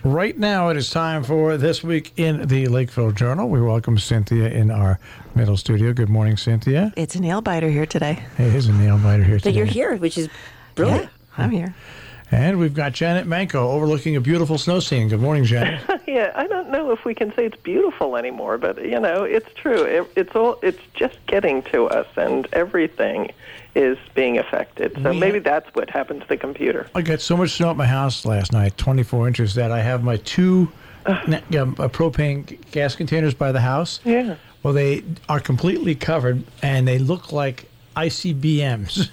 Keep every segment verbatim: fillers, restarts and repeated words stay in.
Right now, it is time for This Week in the Lakeville Journal. We welcome Cynthia in our middle studio. Good morning, Cynthia. It's a nail biter here today. It is a nail biter here today. But you're here, which is brilliant. Yeah, I'm here. And we've got Janet Manco overlooking a beautiful snow scene. Good morning, Janet. Yeah, I don't know if we can say it's beautiful anymore, but, you know, it's true. It, it's all. It's just getting to us, and everything is being affected. So We maybe have- that's what happened to the computer. I got so much snow at my house last night, twenty-four inches, that I have my two na- um, uh, propane g- gas containers by the house. Yeah. Well, they are completely covered, and they look like I C B Ms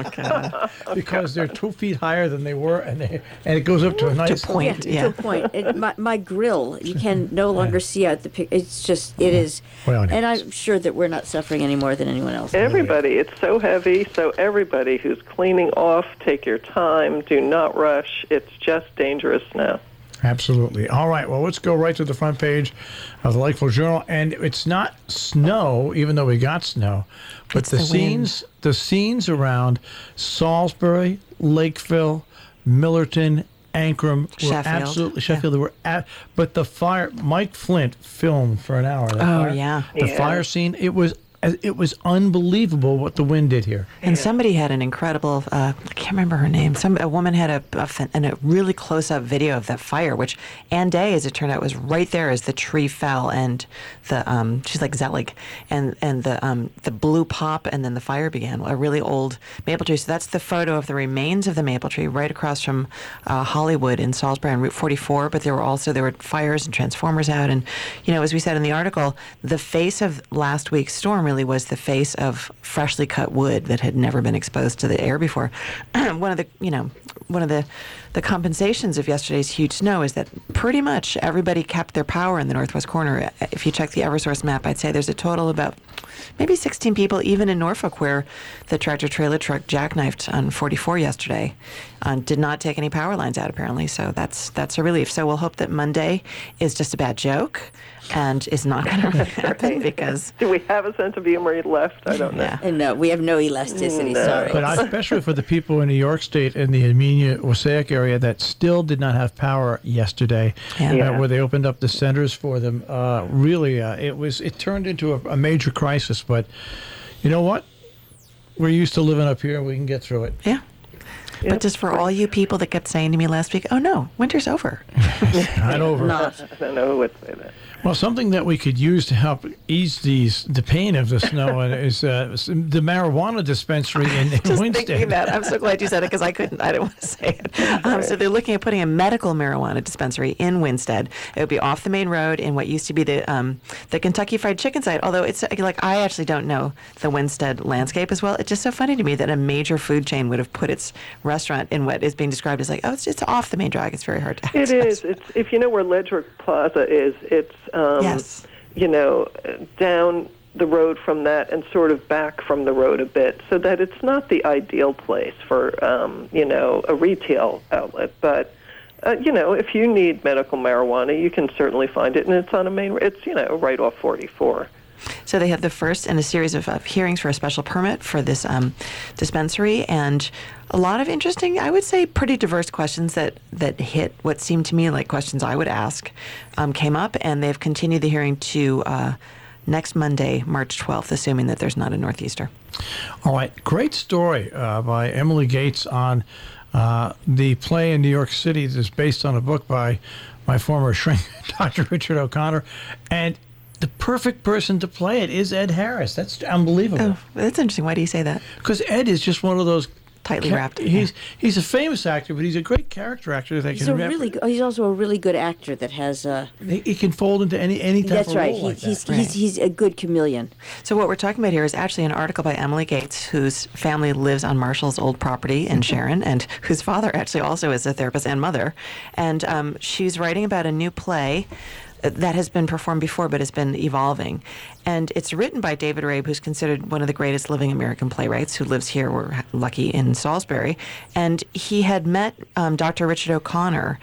because they're two feet higher than they were, and they and it goes up to a nice point. To Yeah. a point. It, my, my grill, you can no longer see out the pic. It's just, it is. Well, it and is. I'm sure that we're not suffering any more than anyone else. Everybody, it's so heavy, so everybody who's cleaning off, take your time, do not rush. It's just dangerous now. Absolutely. All right. Well, let's go right to the front page of the Lakeville Journal. And it's not snow, even though we got snow, but It's the, the scenes, the scenes around Salisbury, Lakeville, Millerton, Ankrum were Sheffield. absolutely Yeah. Sheffield. They were at, but the fire. Mike Flint filmed for an hour. that Oh, fire- yeah. The Yeah. fire scene. It was it was unbelievable what the wind did here. And somebody had an incredible, uh, I can't remember her name. Some A woman had a, a, fin- and a really close-up video of that fire, which Ann Day, as it turned out, was right there as the tree fell. And the um, she's like Zelig. And and the um, the blue pop, and then the fire began. A really old maple tree. So that's the photo of the remains of the maple tree right across from uh, Hollywood in Salisbury on Route forty-four. But there were also, there were fires and transformers out. And, you know, as we said in the article, the face of last week's storm really was the face of freshly cut wood that had never been exposed to the air before. one of the, you know, one of the, the compensations of yesterday's huge snow is that pretty much everybody kept their power in the northwest corner. If you check the Eversource map, I'd say there's a total of about maybe sixteen people, even in Norfolk, where the tractor-trailer truck jackknifed on forty-four yesterday. Uh, did not take any power lines out, apparently, so that's that's a relief. So we'll hope that Monday is just a bad joke and is not going to happen because... Do we have a sense of humor left? I don't know. Yeah. And no, we have no elasticity, No. sorry. But I- especially for the people in New York State and the Armenia Wasaic area that still did not have power yesterday, Yeah. uh, Yeah. where they opened up the centers for them. Uh, really, uh, it was it turned into a, a major crisis. But you know what? We're used to living up here. We can get through it. Yeah. But just for all you people that kept saying to me last week, oh no, winter's over. Not over. Not. I don't know who would say that. Well, something that we could use to help ease these the pain of the snow is uh, the marijuana dispensary in, in Just thinking Winston. that, I'm so glad you said it because I couldn't, I didn't want to say it. Um, so they're looking at putting a medical marijuana dispensary in Winstead. It would be off the main road in what used to be the um, the Kentucky Fried Chicken site. Although it's like I actually don't know the Winstead landscape as well. It's just so funny to me that a major food chain would have put its restaurant in what is being described as like, oh, it's, it's off the main drag. It's very hard to access. It is. It's if you know where Ledgwick Plaza is, it's um, Yes. you know down the road from that and sort of back from the road a bit, so that it's not the ideal place for um, you know a retail outlet. But uh, you know, if you need medical marijuana, you can certainly find it, and it's on a main. It's you know right off forty-four. So they have the first in a series of, of hearings for a special permit for this um, dispensary, and a lot of interesting, I would say, pretty diverse questions that, that hit what seemed to me like questions I would ask um, came up, and they've continued the hearing to uh, next Monday, March twelfth, assuming that there's not a northeaster. All right, great story uh, by Emily Gates on uh, the play in New York City that's based on a book by my former shrink, Doctor Richard O'Connor, and the perfect person to play it is Ed Harris. That's unbelievable. Oh, that's interesting. Why do you say that? Because Ed is just one of those Tightly ca- wrapped. He's yeah. he's a famous actor, but he's a great character actor that He's can a rep- really. He's also a really good actor that has. Uh, he, he can fold into any any type that's of right. role He, like he's, that. he's he's a good chameleon. So what we're talking about here is actually an article by Emily Gates, whose family lives on Marshall's old property in Sharon, and whose father actually also is a therapist and mother. And um, she's writing about a new play that has been performed before but has been evolving. And it's written by David Rabe, who's considered one of the greatest living American playwrights, who lives here, we're lucky, in Salisbury. And he had met um, Doctor Richard O'Connor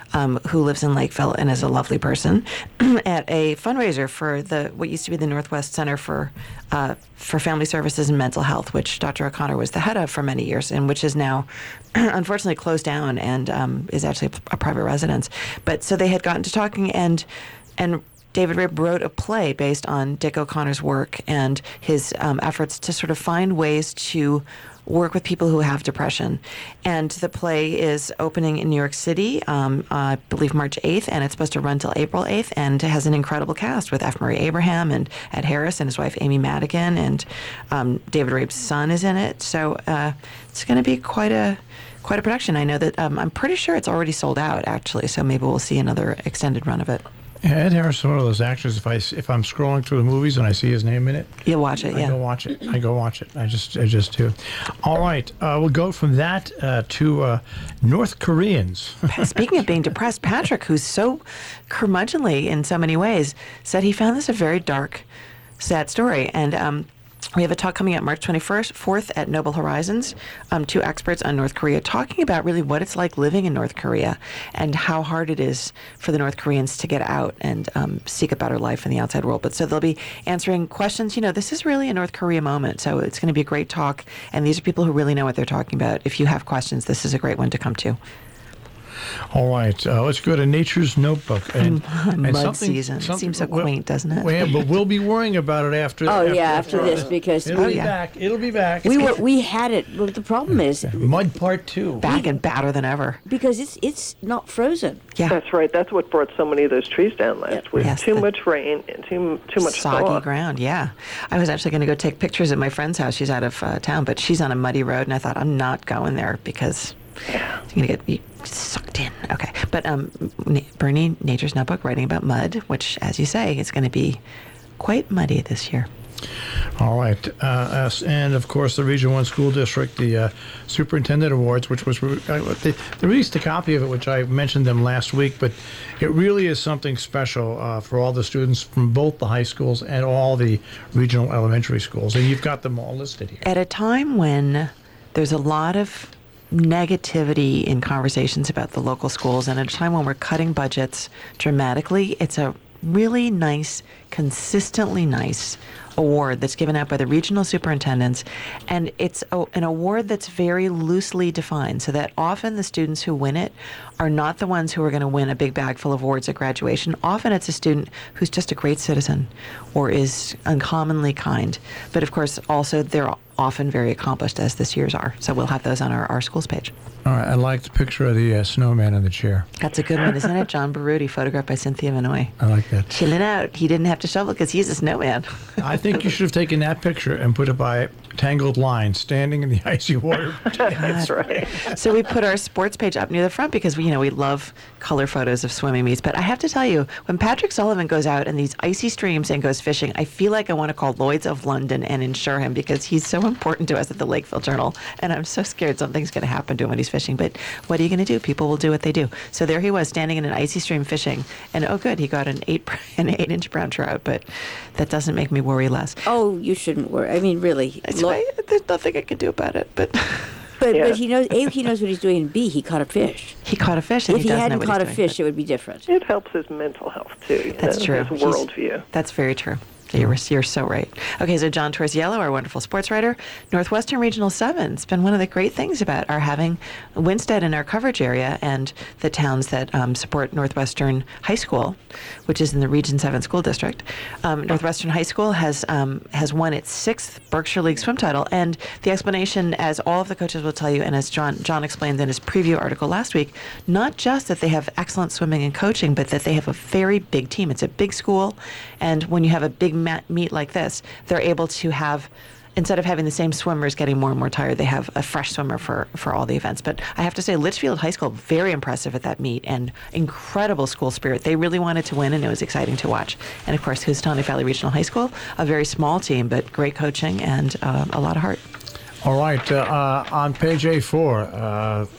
um, who lives in Lakeville and is a lovely person, at a fundraiser for the what used to be the Northwest Center for uh, for Family Services and Mental Health, which Doctor O'Connor was the head of for many years, and which is now unfortunately closed down and um, is actually a private residence. But so they had gotten to talking, and and David Rabe wrote a play based on Dick O'Connor's work and his um, efforts to sort of find ways to work with people who have depression. And the play is opening in New York City, um, I believe March eighth, and it's supposed to run till April eighth, and it has an incredible cast with F. Murray Abraham and Ed Harris and his wife Amy Madigan, and um, David Rabe's son is in it. So uh, it's going to be quite a quite a production. I know that um, I'm pretty sure it's already sold out, actually, so maybe we'll see another extended run of it. Yeah, Ed Harris is one of those actors. If I if I'm scrolling through the movies and I see his name in it, you'll watch it. I Yeah, go watch it. I go watch it. I just I just do. All right, uh, we'll go from that uh, to uh, North Koreans. Speaking of being depressed, Patrick, who's so curmudgeonly in so many ways, said he found this a very dark, sad story. And um, we have a talk coming out March twenty-first, fourth at Noble Horizons, um, two experts on North Korea talking about really what it's like living in North Korea and how hard it is for the North Koreans to get out and um, seek a better life in the outside world. But so they'll be answering questions. You know, this is really a North Korea moment, so it's going to be a great talk. And these are people who really know what they're talking about. If you have questions, this is a great one to come to. All right, uh, let's go to Nature's Notebook. And, and Mud something, season. something- Seems so well, quaint, doesn't it? well, yeah, but we'll be worrying about it after. Oh yeah, after this because It'll Oh, be yeah. back. It'll be back. we were we had it. Well, the problem is Mud Part Two. Back and badder than ever. because it's it's not frozen. Yeah. That's right. That's what brought so many of those trees down last Yep. week. Yes, too the- much rain and too too much Soggy thaw. ground, yeah. I was actually going to go take pictures at my friend's house. She's out of uh, town, but she's on a muddy road, and I thought, I'm not going there because you're going to get you sucked in. Okay. But um, Na- Bernie, Nature's Notebook, writing about mud, which, as you say, is going to be quite muddy this year. All right, uh, uh, and of course the Region One School District, the uh, Superintendent Awards, which was re- uh, they, they released a copy of it, which I mentioned them last week. But it really is something special uh, for all the students from both the high schools and all the regional elementary schools, and you've got them all listed here. At a time when there's a lot of negativity in conversations about the local schools, and at a time when we're cutting budgets dramatically, it's a really nice, consistently nice award that's given out by the regional superintendents, and it's a, an award that's very loosely defined, so that often the students who win it are not the ones who are going to win a big bag full of awards at graduation. Often it's a student who's just a great citizen or is uncommonly kind, but of course also they're often very accomplished, as this year's are. So we'll have those on our, our schools page. All right, I like the picture of the uh, snowman in the chair. That's a good one, isn't it? John Baruti, photographed by Cynthia Vinoy. I like that. Chilling out. He didn't have to shovel because he's a snowman. I think you should have taken that picture and put it by Tangled Line, standing in the icy water. That's right. So we put our sports page up near the front because we, you know, we love color photos of swimming meets. But I have to tell you, when Patrick Sullivan goes out in these icy streams and goes fishing, I feel like I want to call Lloyd's of London and insure him because he's so important to us at the Lakeville Journal. And I'm so scared something's going to happen to him when he's fishing. But what are you going to do? People will do what they do. So there he was, standing in an icy stream fishing. And oh, good, he got an eight an eight inch brown trout. But that doesn't make me worry less. Oh, you shouldn't worry. I mean, really. It's Lo- fine. There's nothing I can do about it. But But Yeah. but he knows A, he knows what he's doing, and B, he caught a fish. he caught a fish, and If he he does know hadn't what caught a he's doing, fish, it would be different. It helps his mental health too. You That's know, true. His He's- worldview. That's very true. You're, you're so right. Okay, so John Torsiello, our wonderful sports writer, Northwestern Regional seven. It's been one of the great things about our having Winstead in our coverage area and the towns that um, support Northwestern High School, which is in the Region seven school district. Um, Northwestern High School has um, has won its sixth Berkshire League swim title, and the explanation, as all of the coaches will tell you, and as John John explained in his preview article last week, not just that they have excellent swimming and coaching, but that they have a very big team. It's a big school, and when you have a big mat meet like this, they're able to have, instead of having the same swimmers getting more and more tired, they have a fresh swimmer for, for all the events. But I have to say, Litchfield High School, very impressive at that meet and incredible school spirit. They really wanted to win, and it was exciting to watch. And of course, Housatonic Valley Regional High School, a very small team, but great coaching and uh, a lot of heart. All right, uh, uh, on page A four, uh,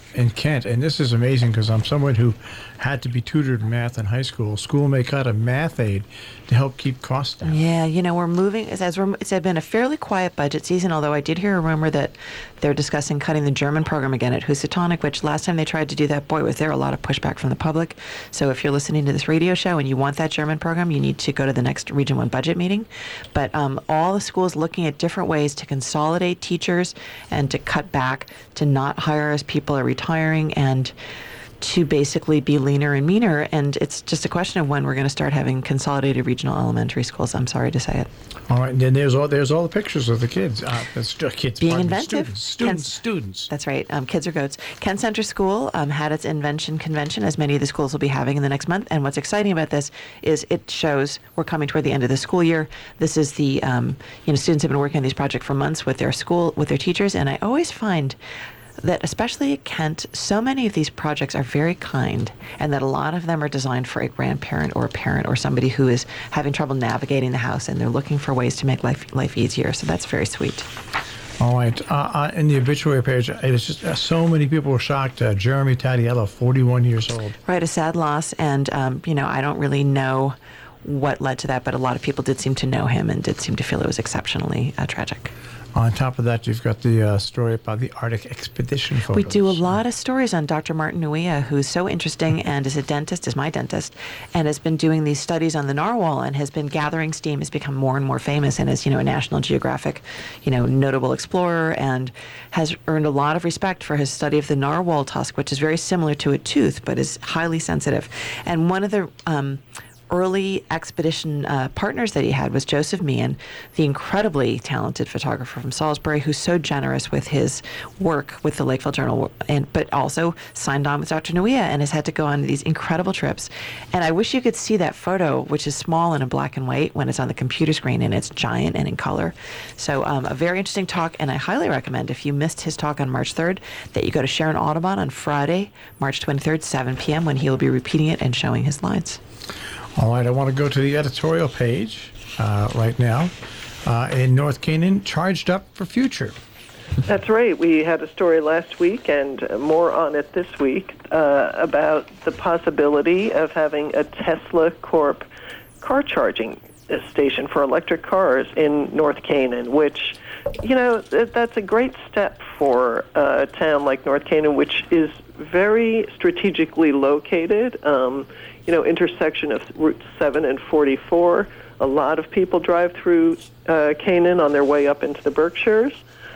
in Kent, and this is amazing because I'm someone who had to be tutored in math in high school. School may cut a math aid to help keep costs down. Yeah, you know, we're moving, as, as we're, it's been a fairly quiet budget season, although I did hear a rumor that they're discussing cutting the German program again at Housatonic, which last time they tried to do that, boy, was there a lot of pushback from the public. So if you're listening to this radio show and you want that German program, you need to go to the next Region one budget meeting. But um, all the schools looking at different ways to consolidate teachers and to cut back, to not hire as people are retiring, and to basically be leaner and meaner. And it's just a question of when we're going to start having consolidated regional elementary schools. I'm sorry to say it. All right, and then there's all there's all the pictures of the kids. Uh, that's just kids. Being pardon me, inventive. Students. Students. Ken's- students. That's right. Um, kids are goats. Kent Center School um, had its invention convention, as many of the schools will be having in the next month. And what's exciting about this is it shows we're coming toward the end of the school year. This is the, um, you know, students have been working on these projects for months with their school, with their teachers. And I always find that, especially at Kent, so many of these projects are very kind, and that a lot of them are designed for a grandparent or a parent or somebody who is having trouble navigating the house, and they're looking for ways to make life life easier. So that's very sweet. All right. Uh, uh, in the obituary page, it's just uh, so many people were shocked. Uh, Jeremy Tadiello, forty-one years old. Right, a sad loss, and um, you know, I don't really know what led to that, but a lot of people did seem to know him and did seem to feel it was exceptionally uh, tragic. On top of that, you've got the uh, story about the Arctic expedition photos. We do a lot of stories on Doctor Martin Nuia, who's so interesting and is a dentist, is my dentist, and has been doing these studies on the narwhal and has been gathering steam, has become more and more famous, and is, you know, a National Geographic, you know, notable explorer, and has earned a lot of respect for his study of the narwhal tusk, which is very similar to a tooth, but is highly sensitive. And one of the um, early expedition uh, partners that he had was Joseph Meehan, the incredibly talented photographer from Salisbury, who's so generous with his work with the Lakeville Journal, and but also signed on with Doctor Nuia and has had to go on these incredible trips. And I wish you could see that photo, which is small and in black and white, when it's on the computer screen, and it's giant and in color. So um, a very interesting talk, and I highly recommend, if you missed his talk on March third, that you go to Sharon Audubon on Friday, March twenty-third, seven p.m., when he will be repeating it and showing his lines. All right, I want to go to the editorial page uh, right now. Uh, in North Canaan, charged up for future. That's right. We had a story last week and more on it this week uh, about the possibility of having a Tesla Corp car charging station for electric cars in North Canaan, which, you know, that's a great step for a town like North Canaan, which is very strategically located. Um, you know, intersection of Route seven and forty-four. A lot of people drive through uh, Canaan on their way up into the Berkshires.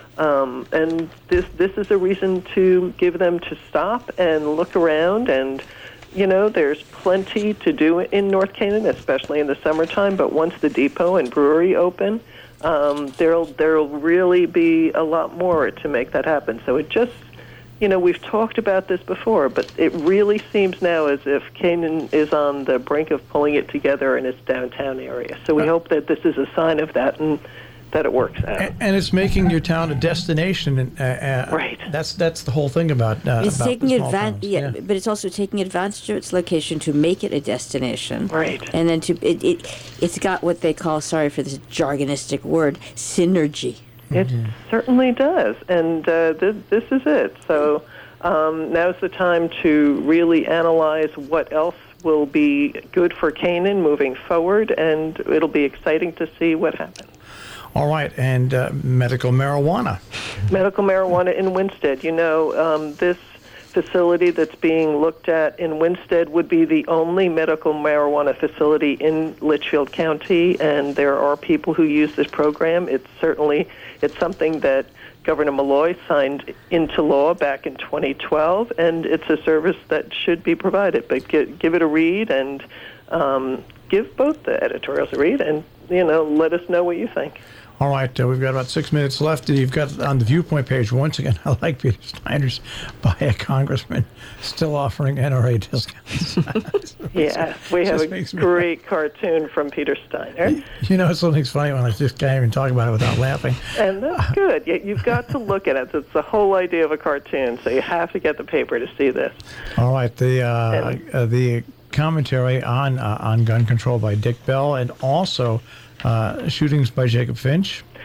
Um, and this this is a reason to give them to stop and look around. And, you know, there's plenty to do in North Canaan, especially in the summertime. But once the depot and brewery open, um, there'll there'll really be a lot more to make that happen. So it just, you know, we've talked about this before, but it really seems now as if Canaan is on the brink of pulling it together in its downtown area. So we uh, hope that this is a sign of that and that it works out. And, and it's making your town a destination. And, uh, uh, right. That's that's the whole thing about uh, It's about taking the small advantage, towns. yeah, Yeah. but it's also taking advantage of its location to make it a destination. Right. And then to it, it it's got what they call, sorry for this jargonistic word, synergy. It mm-hmm. certainly does, and uh, th- this is it. So um, now's the time to really analyze what else will be good for Canaan moving forward, and it'll be exciting to see what happens. All right, and uh, medical marijuana. Medical marijuana in Winstead. You know, um, this facility that's being looked at in Winstead would be the only medical marijuana facility in Litchfield County, and there are people who use this program. It's certainly it's something that Governor Malloy signed into law back in twenty twelve, and it's a service that should be provided. But give, give it a read, and um, give both the editorials a read, and you know, let us know what you think. All right, uh, we've got about six minutes left. You've got on the Viewpoint page, once again, I like Peter Steiner's by a congressman still offering N R A discounts. Yeah, we have a great laugh. cartoon from Peter Steiner. You know, something's funny when I just can't even talk about it without laughing. And that's good. You've got to look at it. It's the whole idea of a cartoon, so you have to get the paper to see this. All right, the uh, uh, the commentary on uh, on gun control by Dick Bell, and also Uh, shootings by Jacob Finch.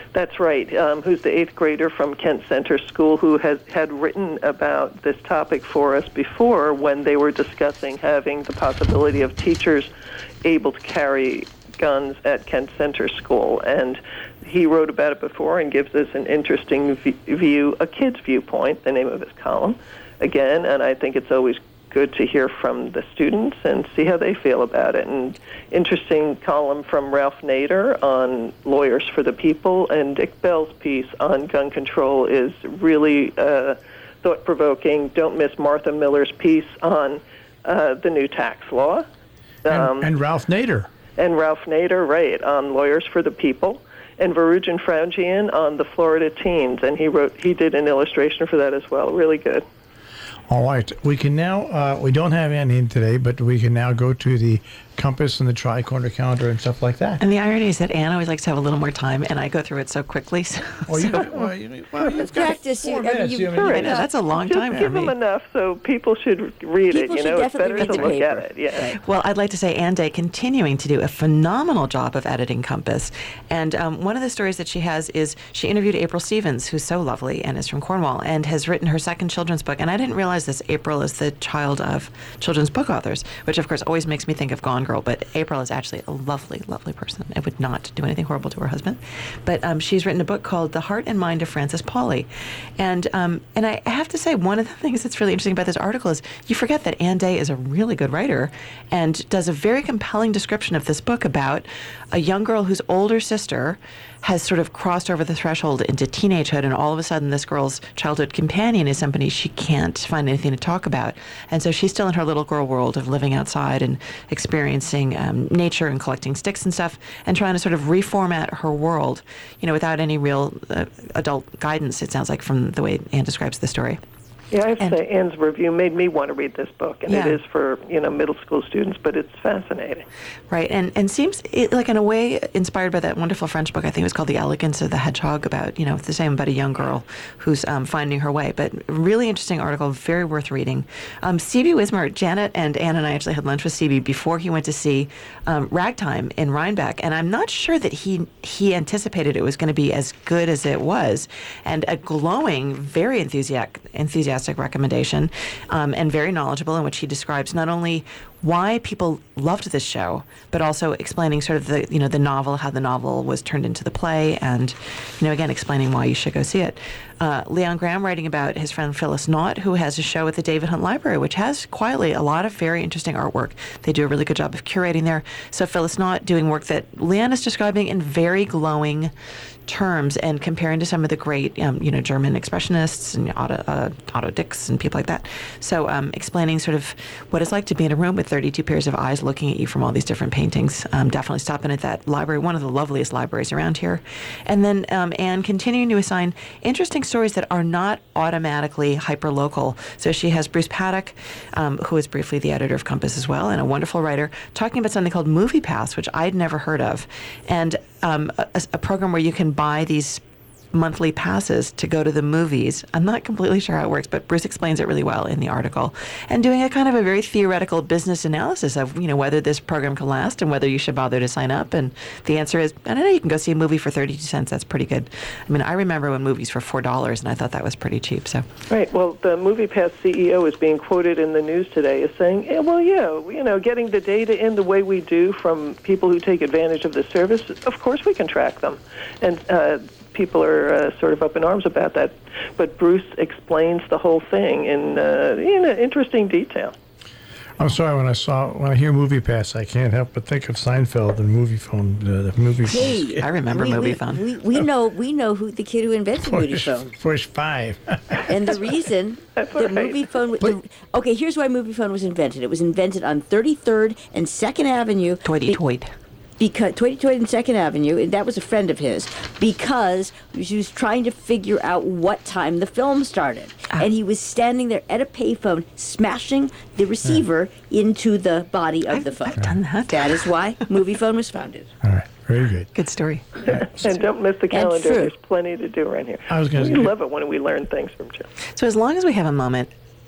That's right. Um, who's the eighth grader from Kent Center School who has had written about this topic for us before when they were discussing having the possibility of teachers able to carry guns at Kent Center School. And he wrote about it before and gives us an interesting v- view, a kid's viewpoint, the name of his column, again. And I think it's always good to hear from the students and see how they feel about it. And interesting column from Ralph Nader on Lawyers for the People, and Dick Bell's piece on gun control is really uh, thought-provoking. Don't miss Martha Miller's piece on uh, the new tax law. Um, and, and Ralph Nader. And Ralph Nader, right, on Lawyers for the People. And Varujan Fraujian on the Florida teens, and he wrote, he did an illustration for that as well. Really good. All right. We can now, uh, we don't have Annie in today, but we can now go to the compass and the tri-corner calendar and stuff like that. And the irony is that Anne always likes to have a little more time, and I go through it so quickly. So, well, you, so, well, you, well, you've got practice. four I mean, minutes. you- You- I mean, Sure, I know, that's a long Just time for give me. them enough so people should read People it. You should know, it's definitely better read to the look paper. at it. Yeah. Well, I'd like to say Ann Day continuing to do a phenomenal job of editing Compass. And um, one of the stories that she has is she interviewed April Stevens, who's so lovely and is from Cornwall, and has written her second children's book. And I didn't realize this. April is the child of children's book authors, which of course always makes me think of Gone Girl. But April is actually a lovely, lovely person. I would not do anything horrible to her husband. But um, she's written a book called The Heart and Mind of Frances Pauli. And um, and I have to say, one of the things that's really interesting about this article is you forget that Ann Day is a really good writer and does a very compelling description of this book about a young girl whose older sister has sort of crossed over the threshold into teenagehood, and all of a sudden this girl's childhood companion is somebody she can't find anything to talk about. And so she's still in her little girl world of living outside and experiencing um, nature and collecting sticks and stuff and trying to sort of reformat her world, you know, without any real uh, adult guidance, it sounds like, from the way Anne describes the story. Yeah, I have to And- say, Anne's review made me want to read this book, and Yeah. it is for, you know, middle school students, but it's fascinating. Right, and and seems it, like in a way inspired by that wonderful French book. I think it was called The Elegance of the Hedgehog, about, you know, the same about a young girl who's um, finding her way. But really interesting article, very worth reading. Um, C B Wismar, Janet and Anne and I actually had lunch with C B before he went to see um, Ragtime in Rhinebeck, and I'm not sure that he he anticipated it was going to be as good as it was, and a glowing, very enthusiastic enthusiastic recommendation, um, and very knowledgeable, in which he describes not only why people loved this show, but also explaining sort of the, you know, the novel, how the novel was turned into the play, and, you know, again, explaining why you should go see it. Uh, Leon Graham writing about his friend Phyllis Knott, who has a show at the David Hunt Library, which has quietly a lot of very interesting artwork. They do a really good job of curating there. So Phyllis Knott doing work that Leon is describing in very glowing terms and comparing to some of the great, um, you know, German expressionists and Otto, uh, Otto Dix and people like that. So um, explaining sort of what it's like to be in a room with thirty-two pairs of eyes looking at you from all these different paintings. Um, definitely stop in at that library, one of the loveliest libraries around here. And then um, Anne continuing to assign interesting stories that are not automatically hyper-local. So she has Bruce Paddock, um, who is briefly the editor of Compass as well, and a wonderful writer, talking about something called Movie Pass, which I'd never heard of. And um, a, a program where you can buy these monthly passes to go to the movies. I'm not completely sure how it works, but Bruce explains it really well in the article, and doing a kind of a very theoretical business analysis of, you know, whether this program can last and whether you should bother to sign up. And the answer is, I don't know, you can go see a movie for thirty-two cents. That's pretty good. I mean, I remember when movies were four dollars, and I thought that was pretty cheap. So, Right. Well, the MoviePass C E O is being quoted in the news today as saying, yeah, well, yeah, you know, getting the data in the way we do from people who take advantage of the service, of course we can track them. And uh, people are uh, sort of up in arms about that. But Bruce explains the whole thing in, uh, in interesting detail. I'm sorry, when I saw when I hear Movie Pass, I can't help but think of Seinfeld and Movie Phone. Uh, the movie Hey, I remember we, Movie we, Phone. We, we know we know who the kid who invented Movie push, Phone. push five. And the reason That's that right. Movie Phone, the, okay, here's why Movie Phone was invented. It was invented on thirty-third and second Avenue. Toity be- toit. Because Toity Toit and second Avenue, and that was a friend of his, because he was trying to figure out what time the film started, Ah. and he was standing there at a payphone, smashing the receiver into the body of the phone. I've done that. That is why Movie Phone was founded. All right, very good. Good story. And don't miss the calendar. fruit. There's plenty to do around here. I was gonna we say- love it when we learn things from Jim. So as long as we have a moment,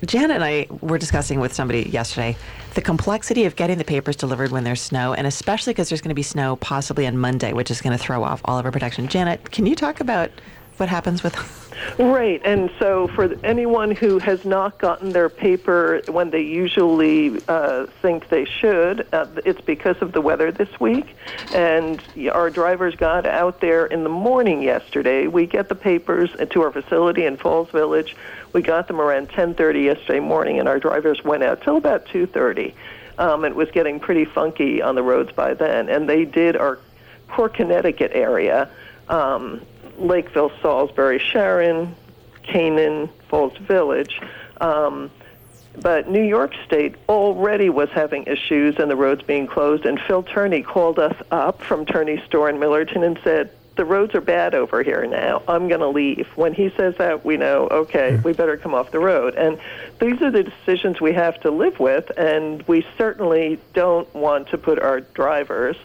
Janet and I were discussing with somebody yesterday the complexity of getting the papers delivered when there's snow, and especially because there's going to be snow possibly on Monday, which is going to throw off all of our production. Janet, can you talk about what happens with... Right, and so for anyone who has not gotten their paper when they usually uh, think they should, uh, it's because of the weather this week, and our drivers got out there in the morning yesterday. We get the papers to our facility in Falls Village. We got them around ten thirty yesterday morning, and our drivers went out till about two thirty. Um, it was getting pretty funky on the roads by then, and they did our core Connecticut area, um, Lakeville, Salisbury, Sharon, Canaan, Falls Village. Um, but New York State already was having issues and the roads being closed, and Phil Turney called us up from Turney's store in Millerton and said, the roads are bad over here now. I'm going to leave. When he says that, we know, okay, we better come off the road. And these are the decisions we have to live with, and we certainly don't want to put our drivers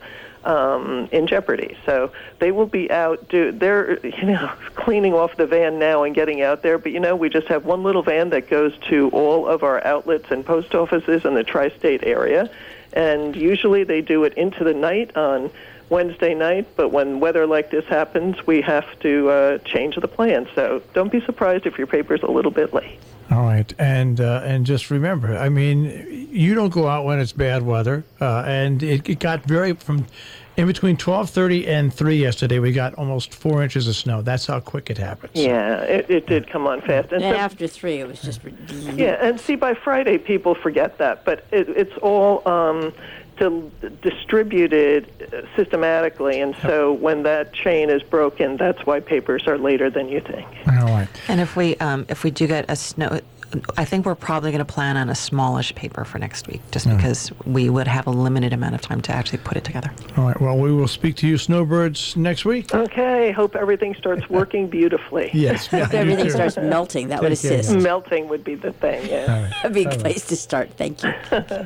um, in jeopardy. So they will be out. Do, they're, you know, cleaning off the van now and getting out there. But, you know, we just have one little van that goes to all of our outlets and post offices in the tri-state area. And usually they do it into the night on Wednesday night, but when weather like this happens, we have to uh, change the plan. So don't be surprised if your paper's a little bit late. All right, and uh, and just remember, I mean, you don't go out when it's bad weather, uh, and it, it got very from in between twelve thirty and three yesterday. We got almost four inches of snow. That's how quick it happens. Yeah, it, it did come on fast. And so, after three, it was just... Yeah, and see, by Friday, people forget that, but it, it's all... Um, to, distributed systematically, and so when that chain is broken, that's why papers are later than you think. All right. And if we um, if we do get a snow, I think we're probably going to plan on a smallish paper for next week, just because we would have a limited amount of time to actually put it together. All right. Well, we will speak to you snowbirds next week. Okay. Hope everything starts working beautifully. Yes. Yeah, If everything you too. starts melting, that would Take care, assist. guys. Melting would be the thing, yeah. All right. A big place to start. Thank you.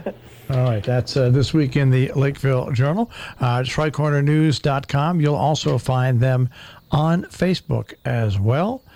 All right, that's uh, this week in the Lakeville Journal. Uh, tri corner news dot com. You'll also find them on Facebook as well.